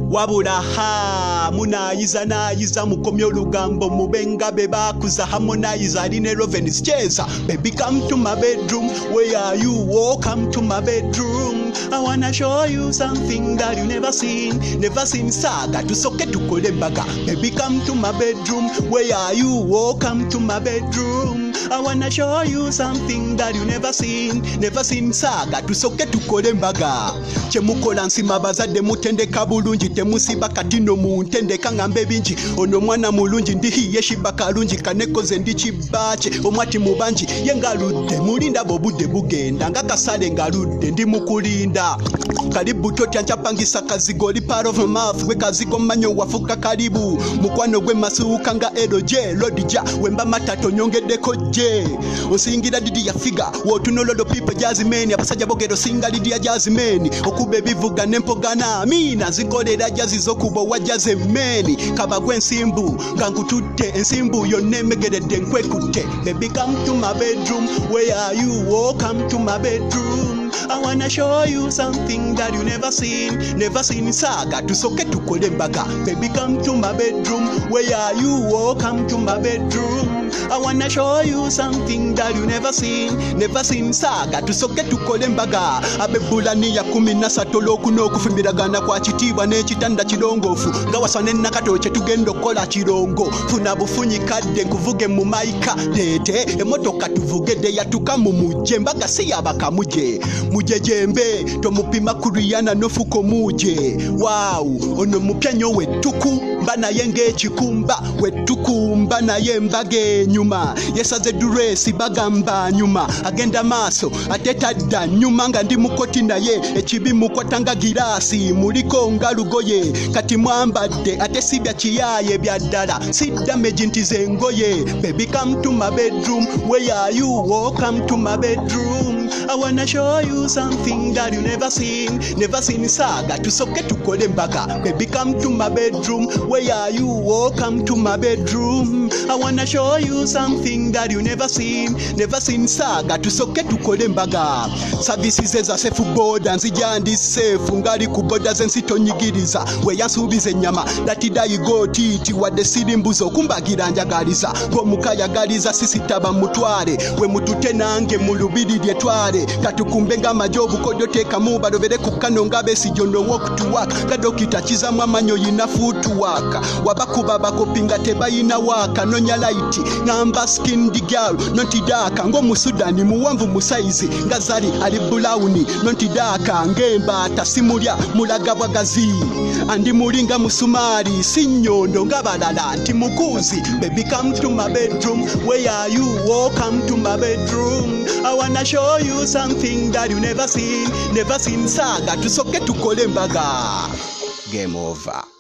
wabula ha munayiza nayiza mukomyo lugambo mubenga bebakuza harmonize aline Rovens cheza baby come to my bedroom where are you oh come to my bedroom I wanna show you something that you never seen saga tusoke tukole mbaga baby come to my bedroom where are you oh come to my bedroom I wanna show you something that you never seen saga tusoke tukole mbaga chemukola nsima bazadde mutendeka bulungi temusiba katino muntendeka ngambe bingi ono mwana mulungi ndihiye shibakalungi kanekoze ndikibache omwati mubanji yengaludde mulinda bobudde bugenda ngakasale ngaludde ndi mukulinda kalibu totya nchapangisa kazigo li part of my mouth we kazigo manyo wafuka kalibu mukwano gwe masuka nga eroje lodija wemba matato nyongedeko je osingira didi ya figa wotunolodo people jazimeni abasajja bogero singa didi ya jazimeni okube bivuga nempogana mina zikolera jazi zokubo wajazemeni kabagwe ensimbu ngankutute ensimbu yonemegeredde nkwekute baby come to my bedroom where are you oh come to my bedroom I wanna show you something that you never seen saga tusoke tukole mbaga baby come to my bedroom where are you oh come to my bedroom I wanna show you something that you never seen saga tusoke tukole mbaga abebulani ya 13 lokuno okufumbiragana kwa kitibwa n'ekitanda kirongofu nga wasane nakatoche tugendo kola kirongo funa bufunyi kadde nkuvuge mu maika lete emotoka tuvugede yatuka mu muje mbaga si yabakamuje muje jembe tomupima kuriyana nofuko muje wow ono mupyanyo wetuku mbana yenge chikumba wetukumba na yembage nyuma yesaze duresi bagamba nyuma agenda maso atetadda nyuma nga ndi mukoti naye ekibi mukwatanga girasi muliko ngalugoye kati mwambadde atesibya kiyaye byaddala si damage ntize ngoye baby come to my bedroom where are you oh come to my bedroom I wanna show you something that you never seen saga tusoke tukole mbaga baby come to my bedroom where are you oh come to my bedroom I wanna show you something that you never seen saga tusoke tukole mbaga services za safe board nzijandi safe ngali ku borders ensitonyigiriza we yansubize nyama datida yigo titi wadde sirimbuzo kumbagira njagaliza go mukayagaliza sisi taba mutware we mutute nange mulubiri lyetware katukumbenga majobu kodoteka muba dobere kukanonga besi jondo walk to work kadokita chizamu amanyo yina futu waka wabakuba bakopinga tebayina waka nonya light ngamba skin di girl nontidaka ngo musudani muwanvu musaizi ngazali ali brown nontidaka ngemba tasimulya mulagabwagazi andi mulinga musumari sinyondo ngabalala nti mukuzi baby come to my bedroom where are you oh come to my bedroom I wanna show you something that you never seen saga tusoke tukole mbaga game over.